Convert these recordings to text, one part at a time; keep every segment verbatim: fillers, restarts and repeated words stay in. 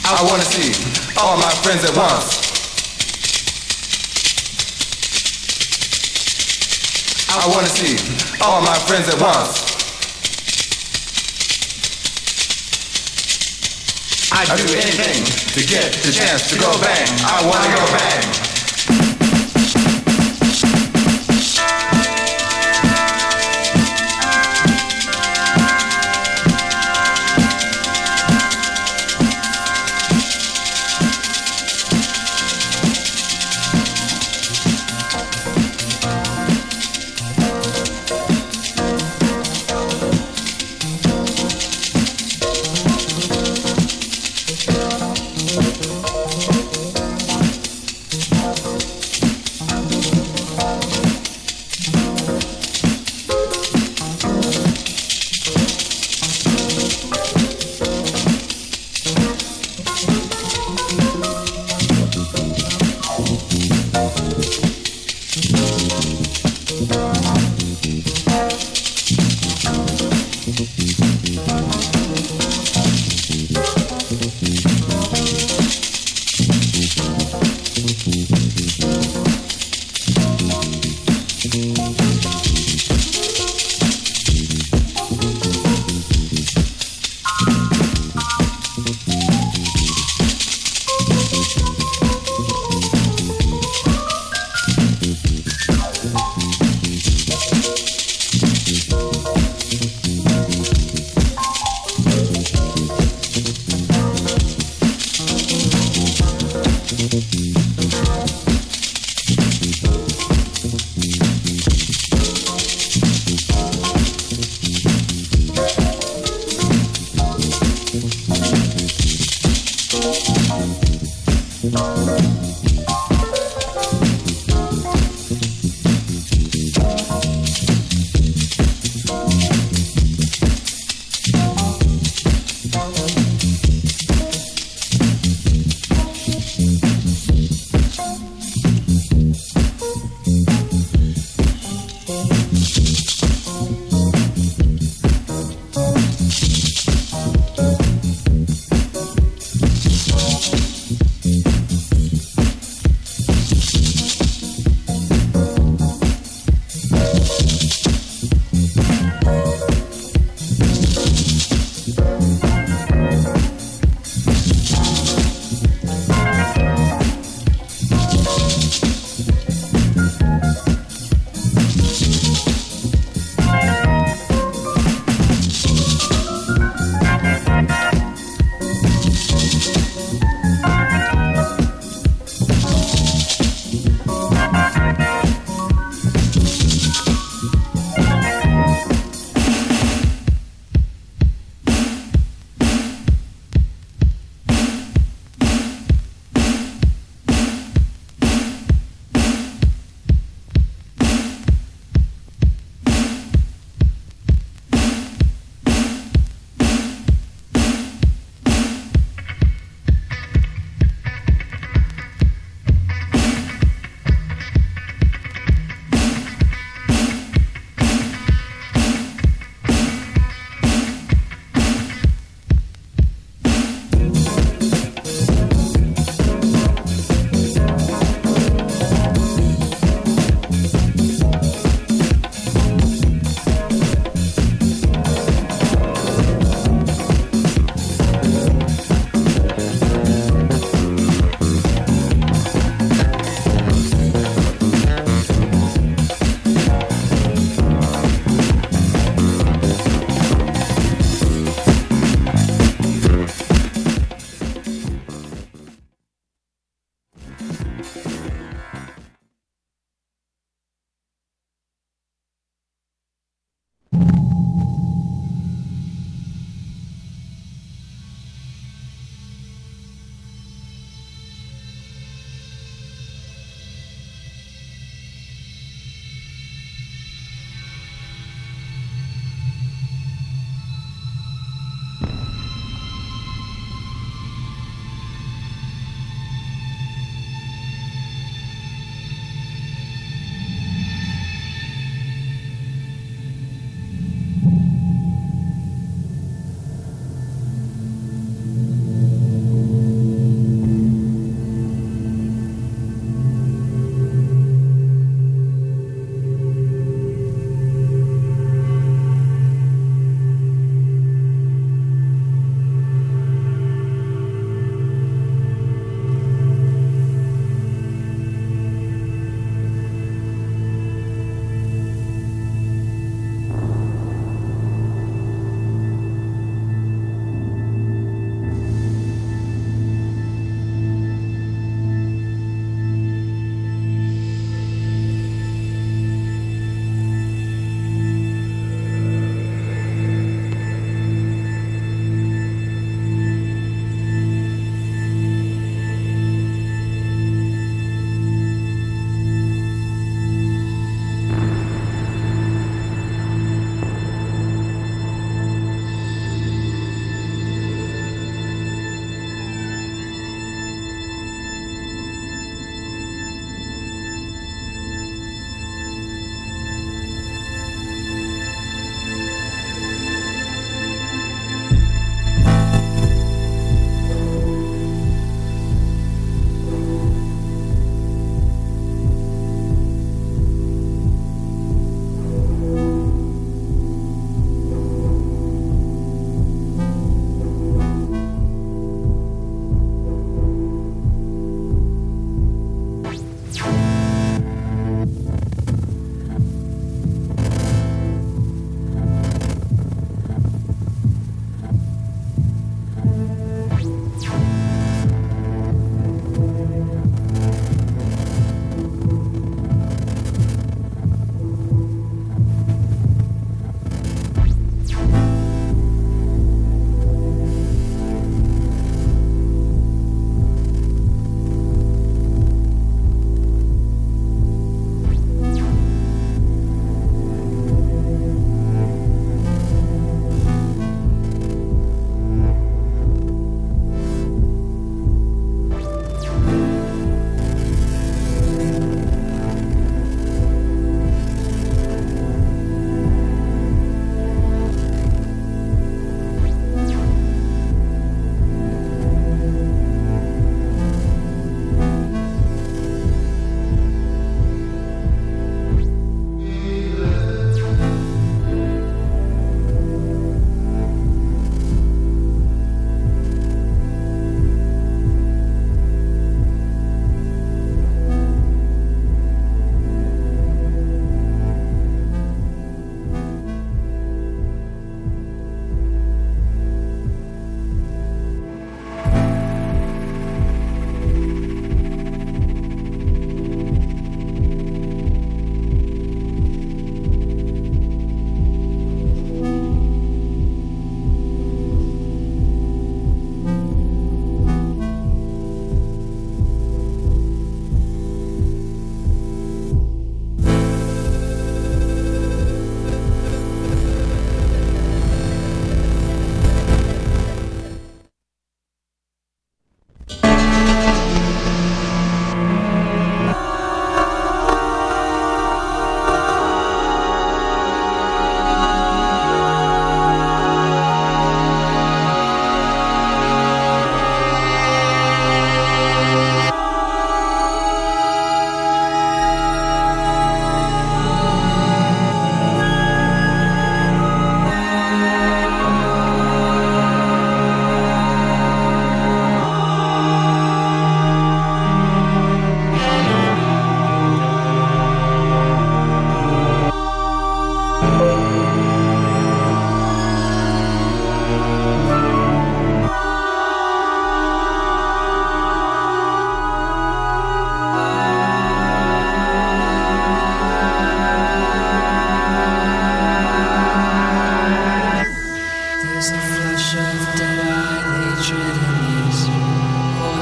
I wanna see all my friends at once. I wanna see all my friends at once. I'd do anything to get the chance to go bang. I wanna go bang.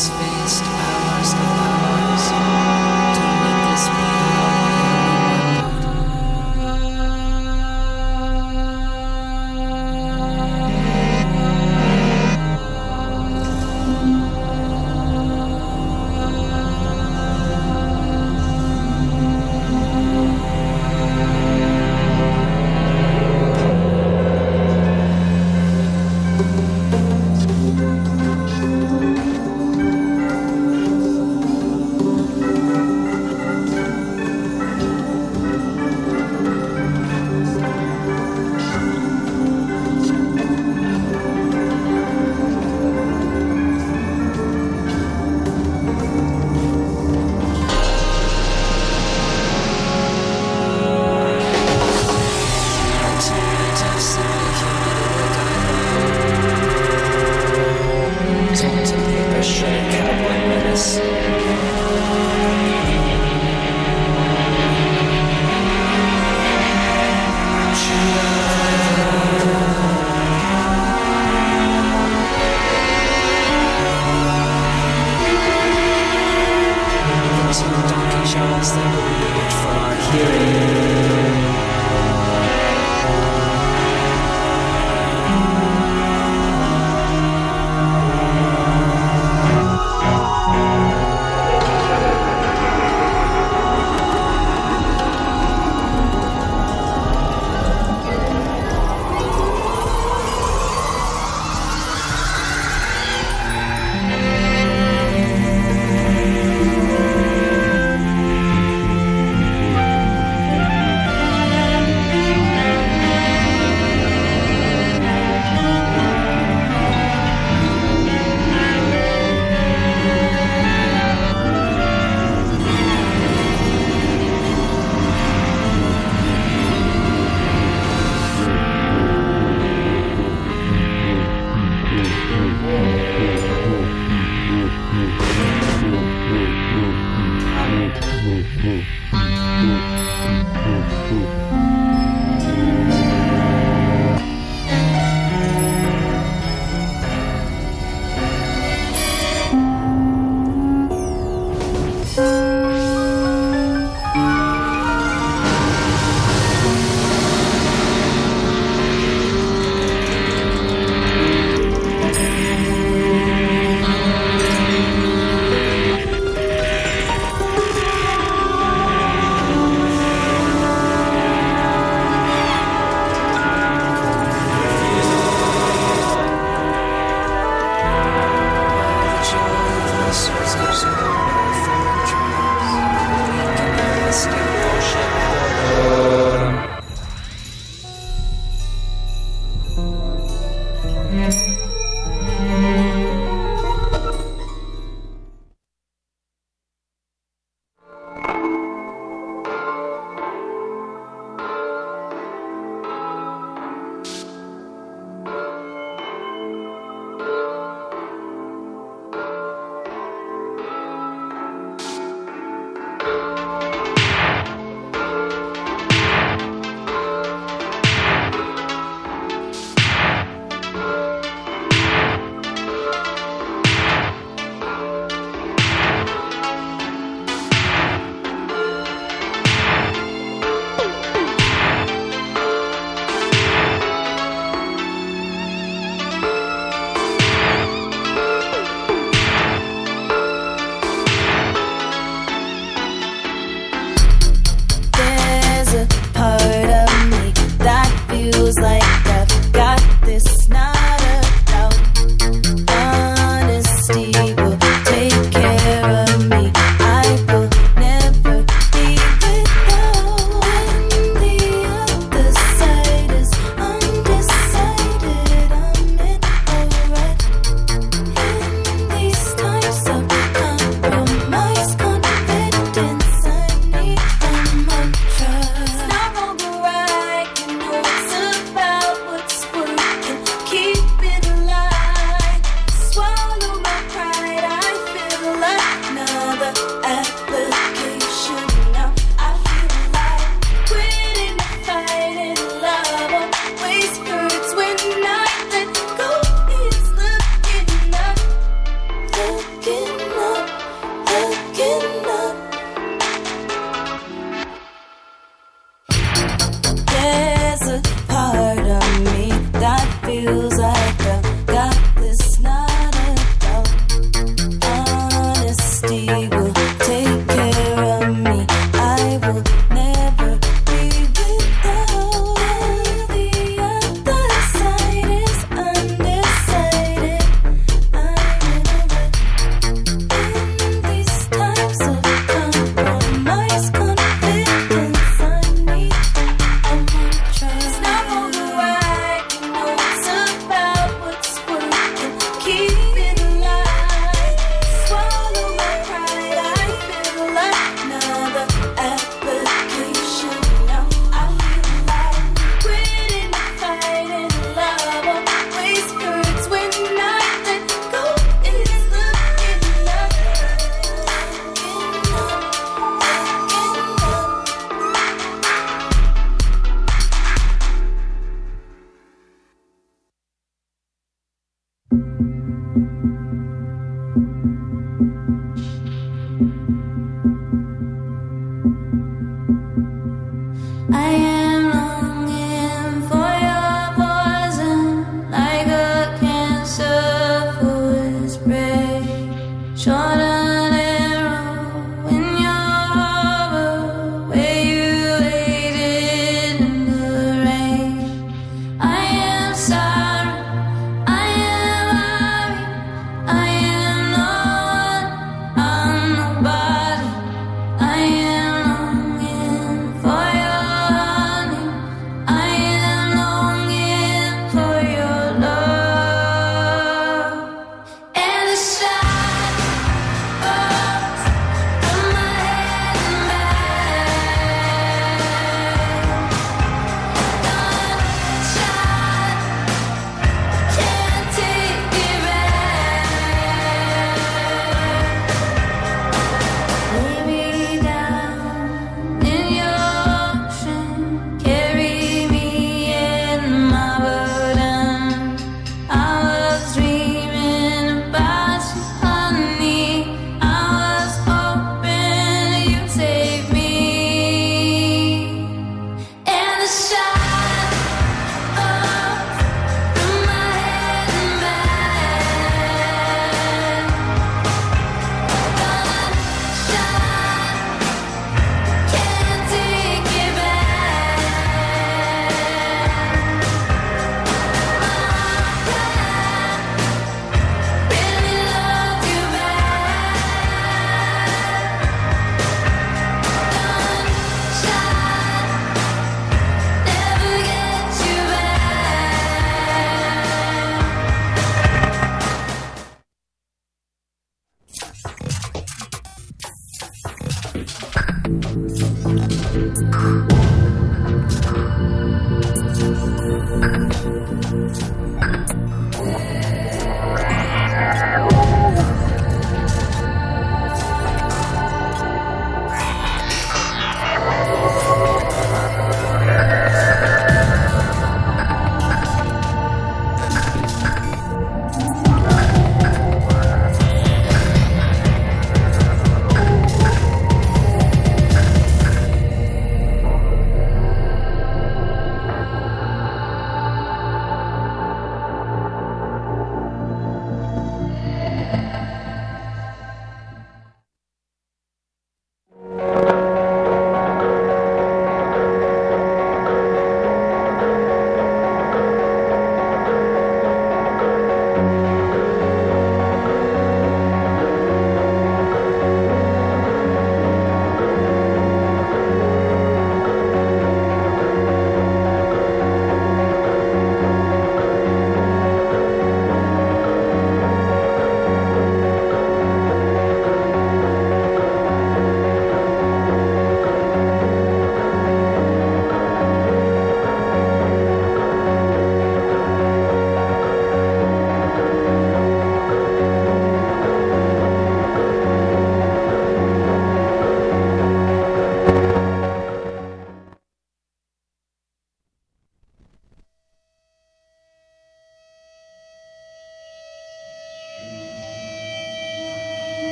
spaced hours of hours. Don't let this be how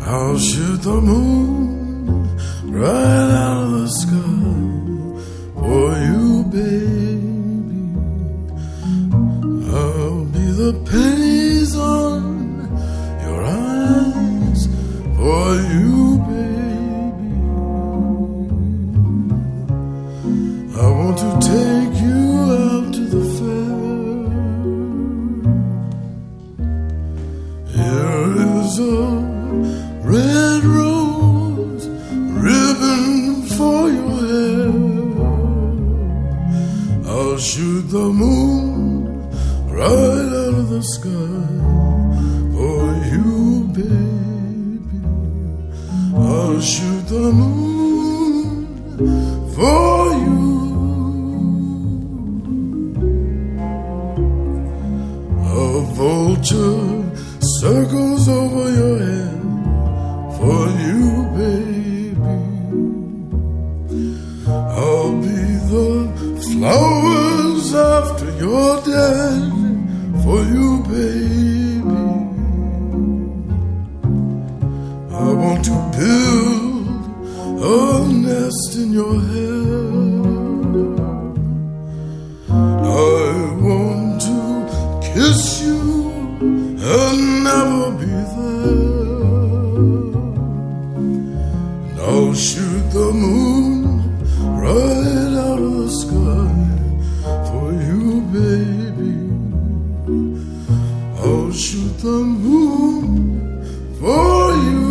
I'll shoot the moon right out of the sky for you, baby. I'll be the pennies on your eyes for you, baby. I want to take you out to the fair. Here is a red rose ribbon for your hair. I'll shoot the moon right out of the sky for you, baby. I'll shoot the moon for you. A vulture circles over your head for you, baby. I'll be the flowers after you're dead for you, baby. I want to build a nest in your hair. I want to kiss you and never be there. And I'll shoot the moon right out of the sky for you, baby. I'll shoot the moon for you.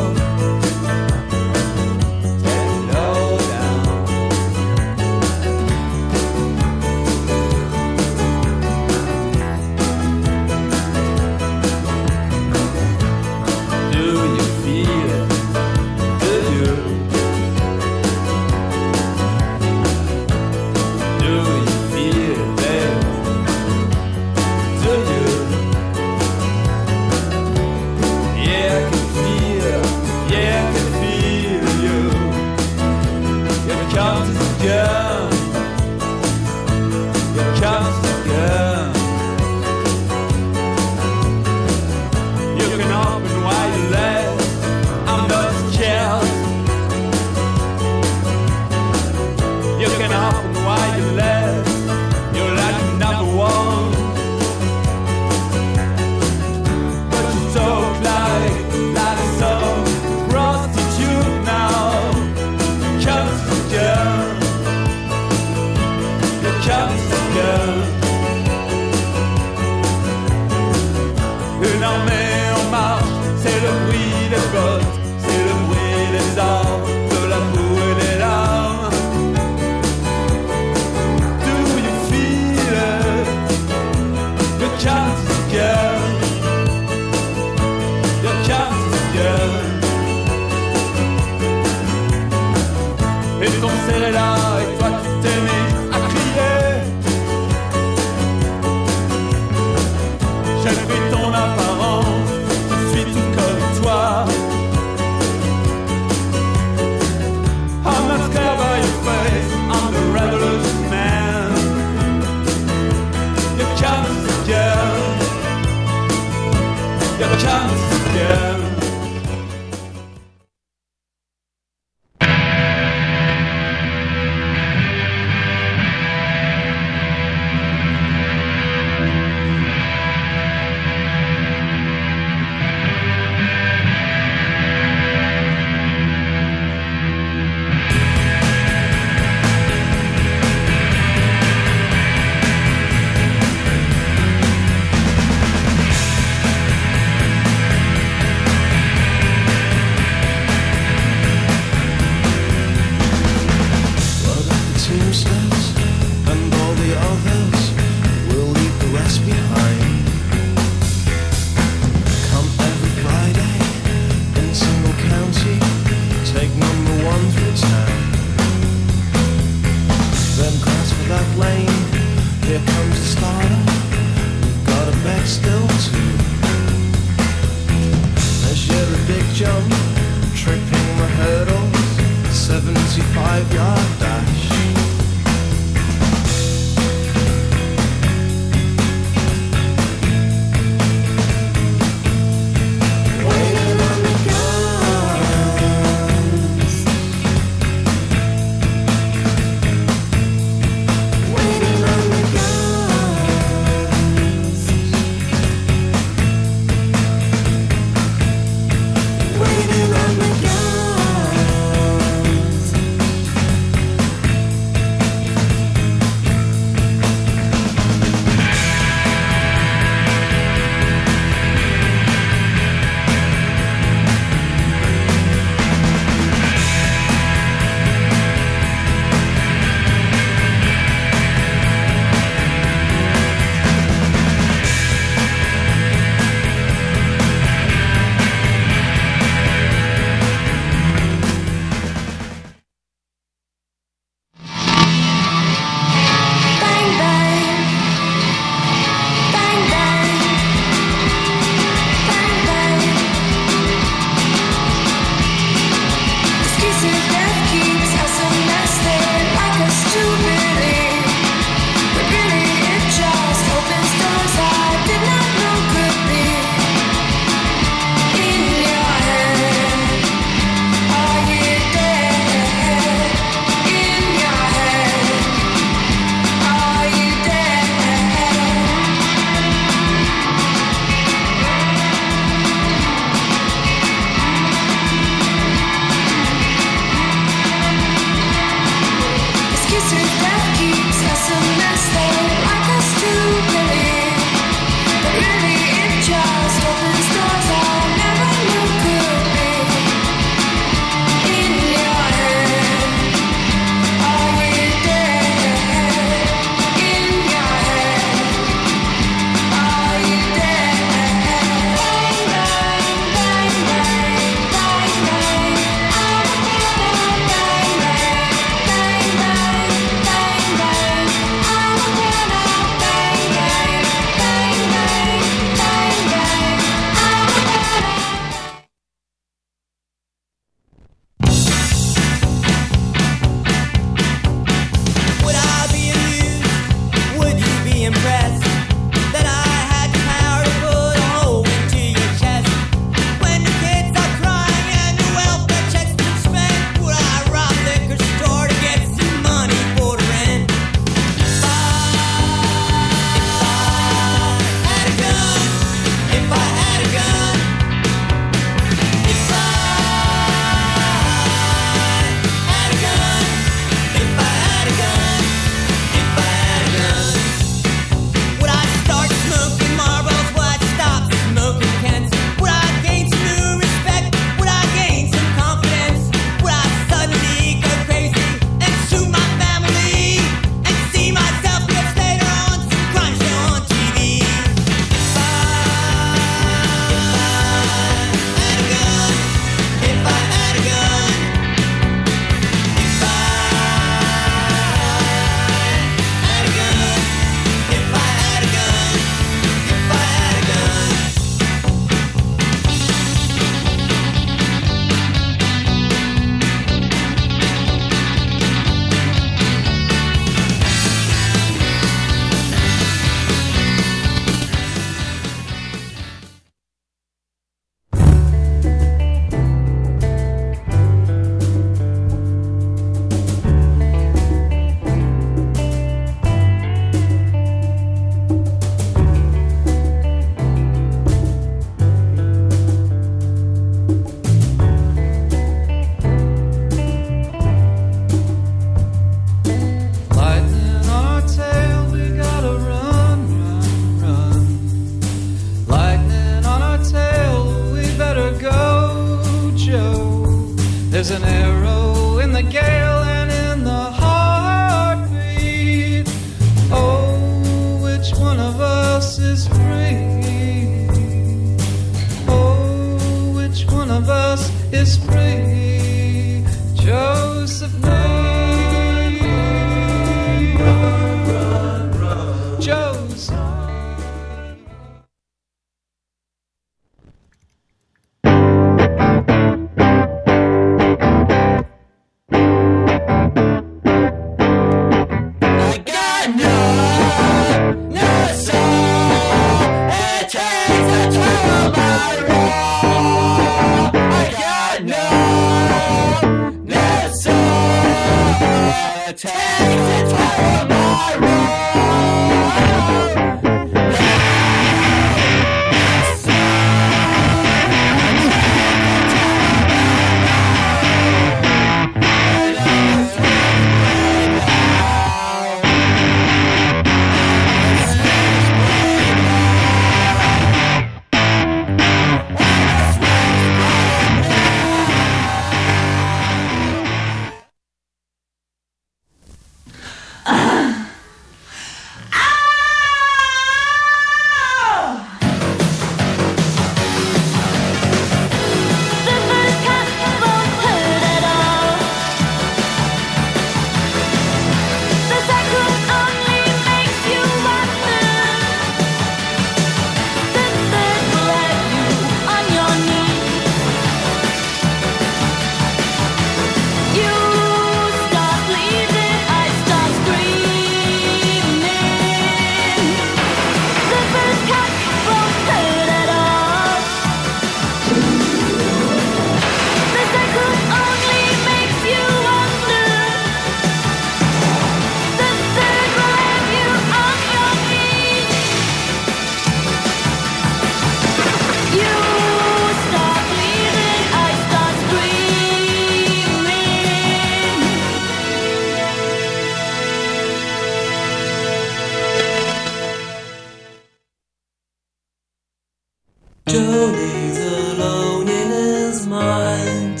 Johnny's alone in his mind.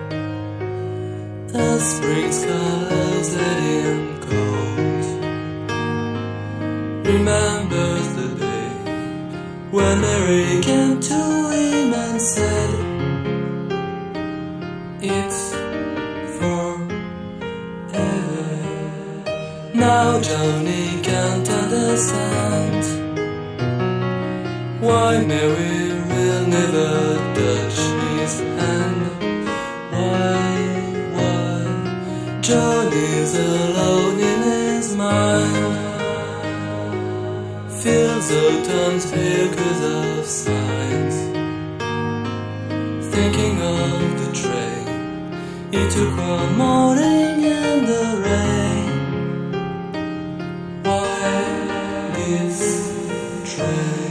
The spring colors let him cold. Remembers the day when Mary came to him and said, it's forever. Now Johnny can't understand why Mary will never touch his hand. Why, why Johnny's alone in his mind. Feels autumn's here cause of signs. Thinking of the train he took one morning in the rain. Why this train?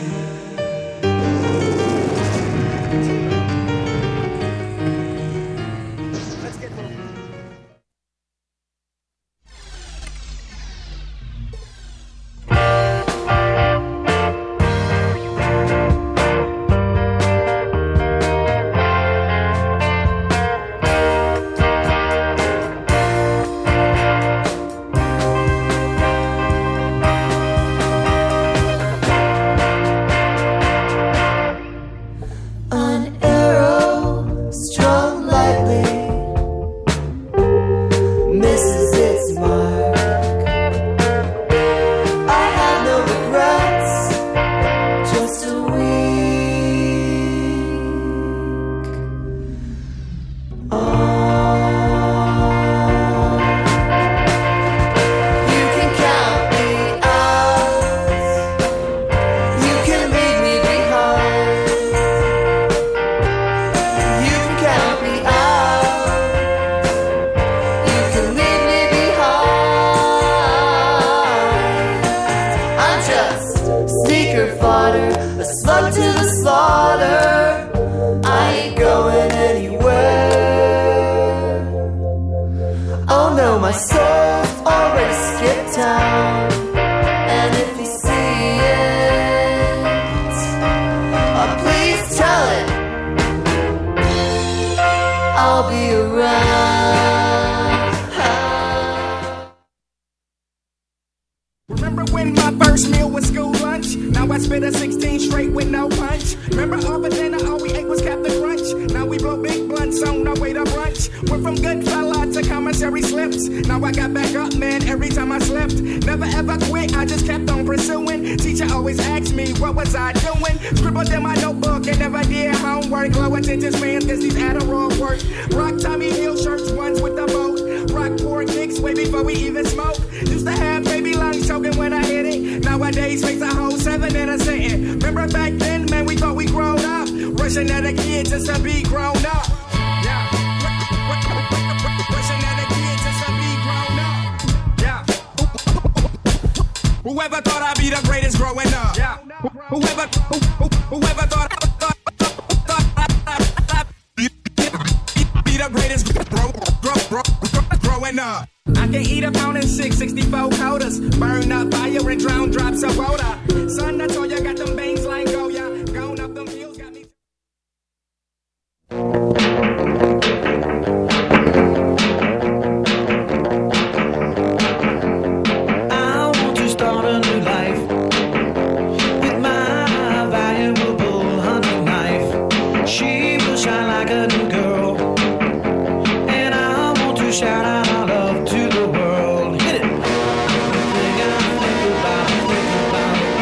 Shout out our love to the world. Think I think about, think about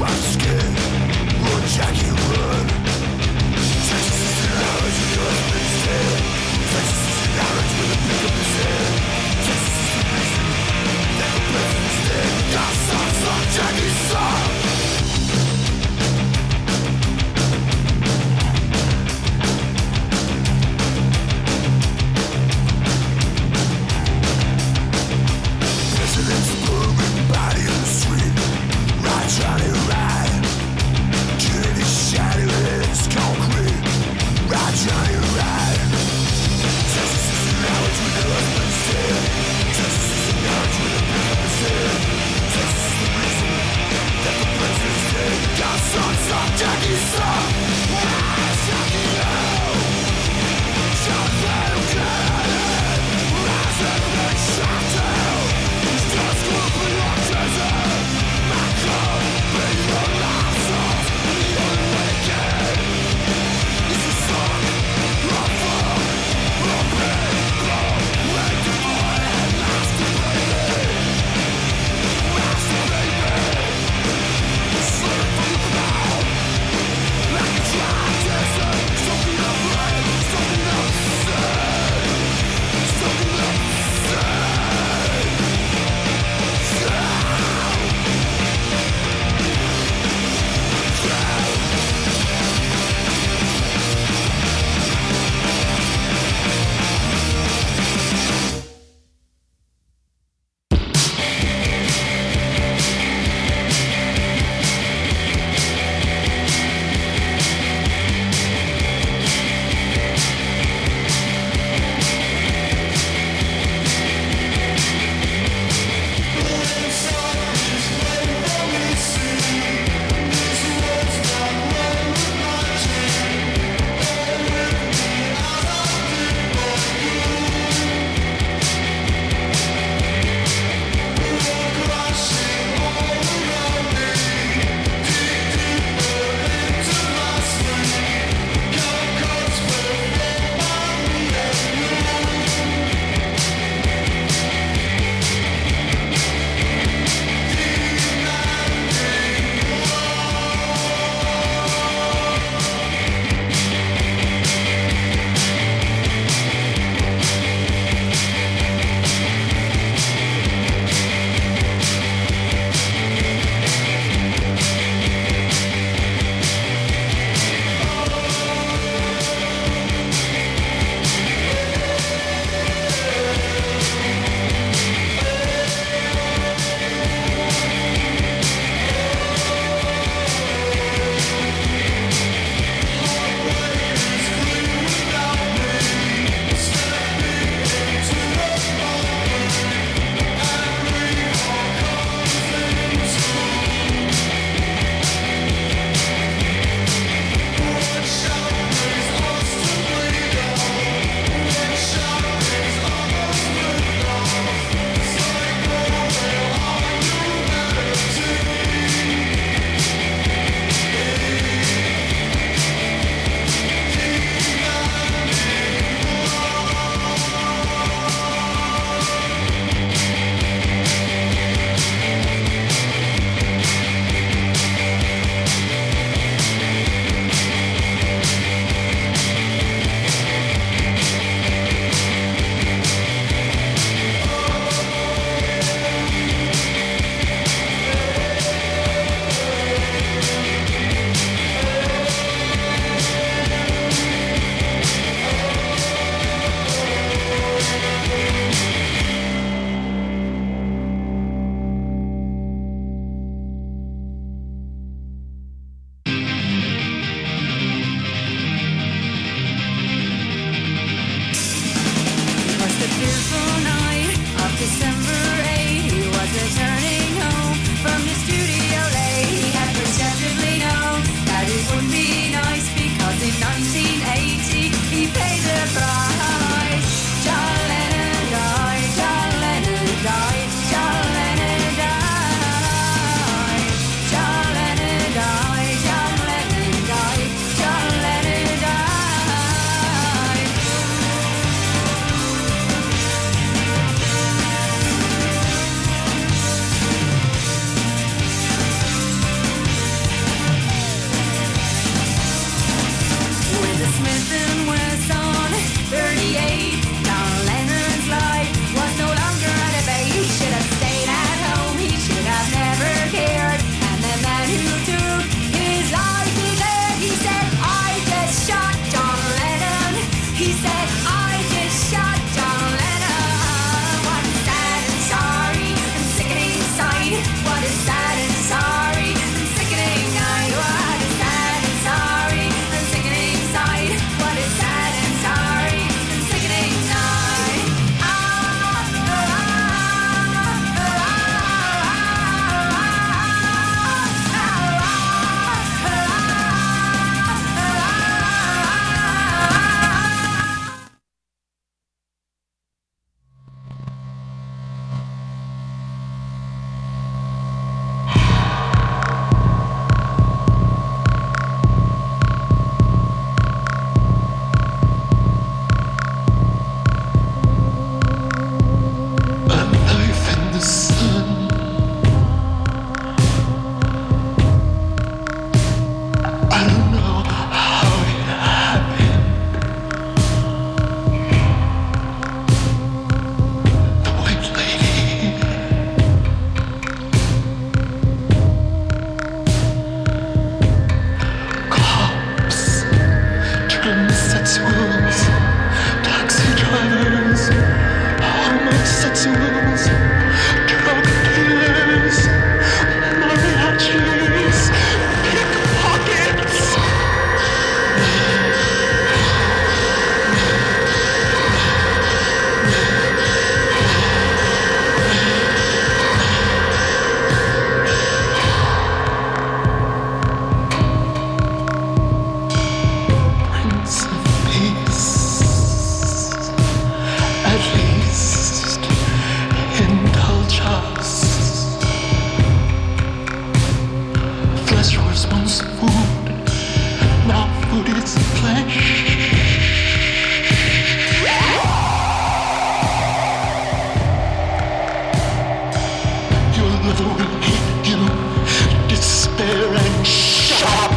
President's booming body in the street, right trying to ride. flesh was once food, now food is flesh. Your lover will hate you, despair and shock.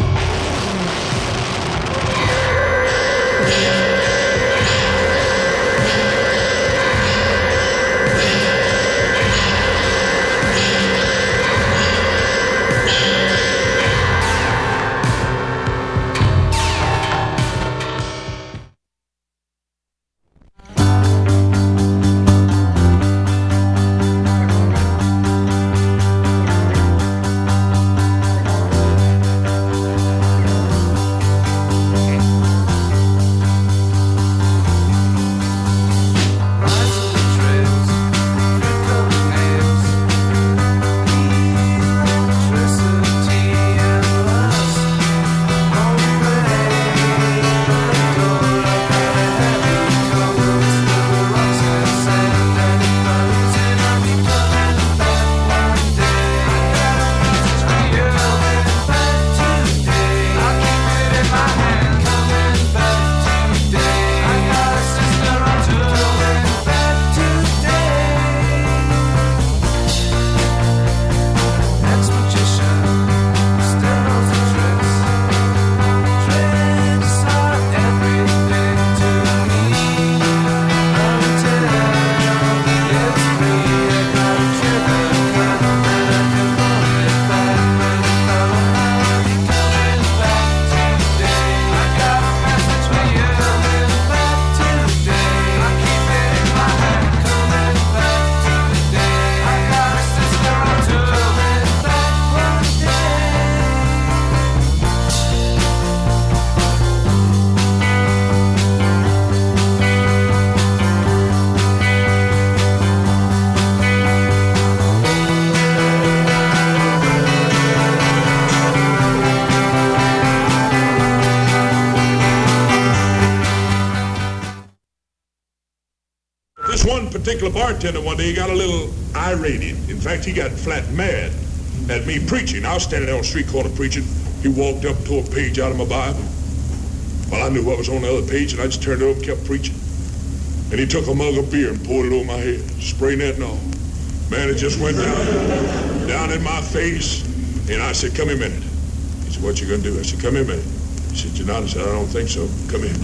Particular bartender one day, he got a little irate. In fact, he got flat mad at me preaching. I was standing there on the street corner preaching. He walked up, tore a page out of my Bible. Well, I knew what was on the other page, and I just turned it over and kept preaching. And he took a mug of beer and poured it over my head, spraying that and all. Man, it just went down, down in my face. And I said, "Come here a minute." He said, "What you gonna do?" I said, "Come here a minute." He said, "You're not?" I said, "I don't think so. Come here."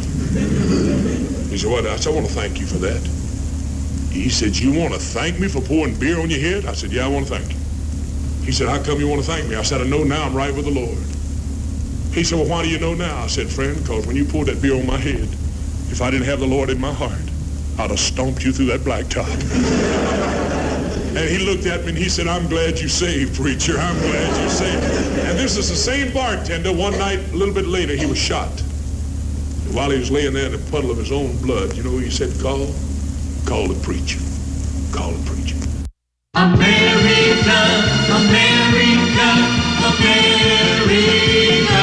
He said, "What?" I said, "I want to thank you for that." He said, "You want to thank me for pouring beer on your head?" I said, "Yeah, I want to thank you." He said, "How come you want to thank me?" I said, "I know now I'm right with the Lord." He said, "Well, why do you know now?" I said, "Friend, because when you poured that beer on my head, if I didn't have the Lord in my heart, I'd have stomped you through that blacktop." And he looked at me and he said, "I'm glad you saved, preacher. I'm glad you saved." And this is the same bartender. One night, a little bit later, he was shot. And while he was laying there in a puddle of his own blood, you know who he said, "Call? Call the preacher. Call the preacher." America, America, America.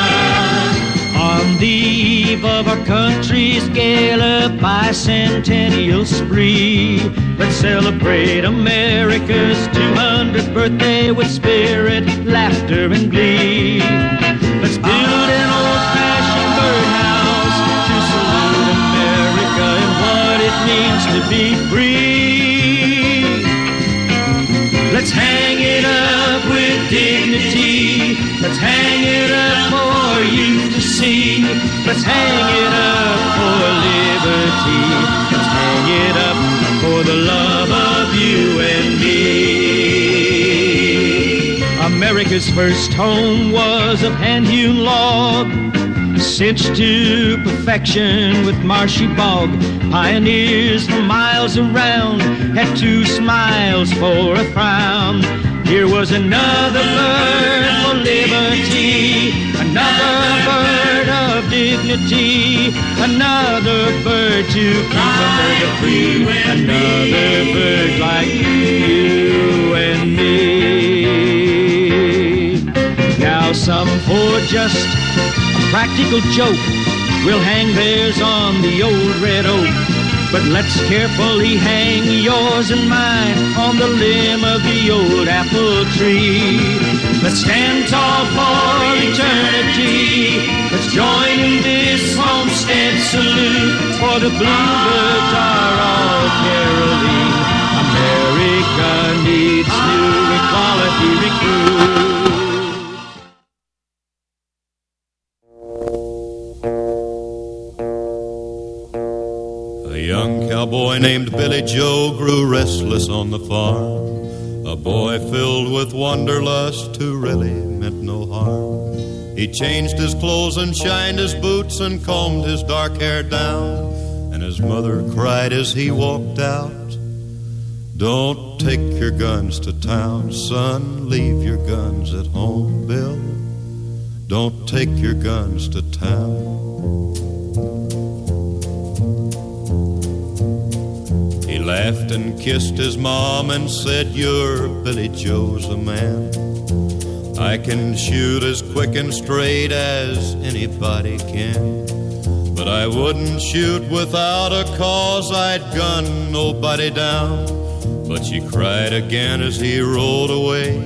On the eve of our country's gala bicentennial spree, let's celebrate America's two hundredth birthday with spirit, laughter, and glee. Let's build an old-fashioned birdhouse to salute America and what it means to be free. Let's hang it up with dignity. Let's hang it up for you to see. Let's hang it up for liberty. Let's hang it up for the love of you and me. America's first home was of hand-hewn log, cinched to perfection with marshy bog. Pioneers for miles around had two smiles for a frown. Here was another bird for liberty, another bird of dignity, another bird to keep America free, another bird like you and me. Now some for just a practical joke will hang theirs on the old red oak. But let's carefully hang yours and mine on the limb of the old apple tree. Let's stand tall for for the bluebirds are all caroling. America needs new equality recruits. A young cowboy named Billy Joe grew restless on the farm. A boy filled with wanderlust who really meant no harm. He changed his clothes and shined his boots and combed his dark hair down. And his mother cried as he walked out, "Don't take your guns to town, son. Leave your guns at home, Bill. Don't take your guns to town." He laughed and kissed his mom and said, "You're Billy Joe's a man. I can shoot as quick and straight as anybody can. But I wouldn't shoot without a cause, I'd gun nobody down." But she cried again as he rode away,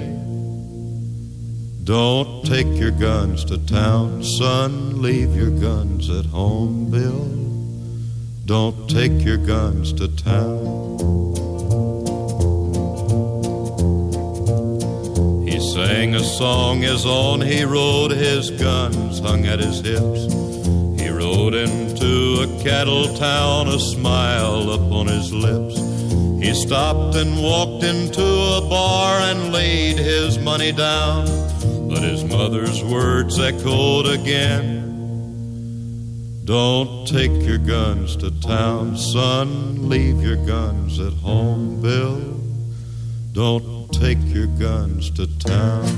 "Don't take your guns to town, son. Leave your guns at home, Bill. Don't take your guns to town." He sang a song as on he rode, his guns hung at his hips. He rode into a cattle town, a smile upon his lips. He stopped and walked into a bar and laid his money down. But his mother's words echoed again, "Don't take your guns to town, son. Leave your guns at home, Bill. Don't take your guns to town."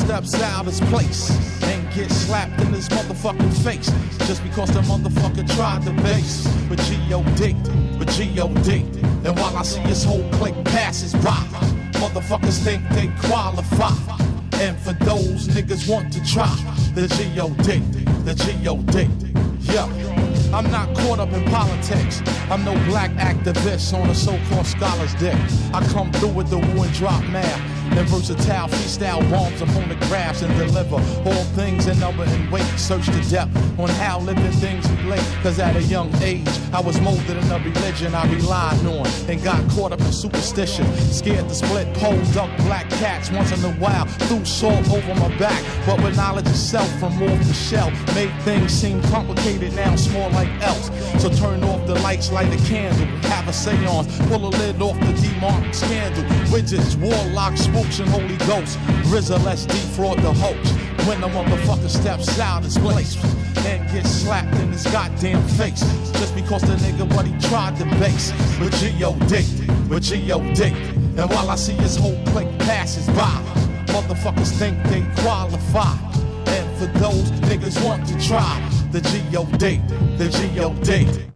steps out his place and gets slapped in his motherfucking face just because the motherfucker tried to base with G O D, with G O D. And while I see his whole clique passes by, motherfuckers think they qualify. And for those niggas want to try the G O D, the G O D. Yeah, I'm not caught up in politics. I'm no black activist on a so-called scholar's dick. I come through with the woo and drop math and versatile freestyle bombs upon the graphs and deliver all things in number and weight. Search the depth on how living things relate. Cause at a young age, I was molded in a religion I relied on and got caught up in superstition. Scared to split pole, duck black cats once in a while. Threw salt over my back, but with knowledge itself from off the shelf made things seem complicated, now small like else. So turn off the lights, light a candle, have a seance, pull a lid off the demonic scandal. Witches, warlocks, spooks, and holy ghosts. R Z A, let's defraud the host. When the motherfucker steps out his place and gets slapped in his goddamn face just because the nigga what he tried to base with G O D, with G O D. And while I see his whole clique passes by, motherfuckers think they qualify. And for those niggas want to try the G O D, the G O D.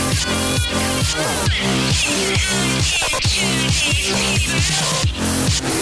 Thank you.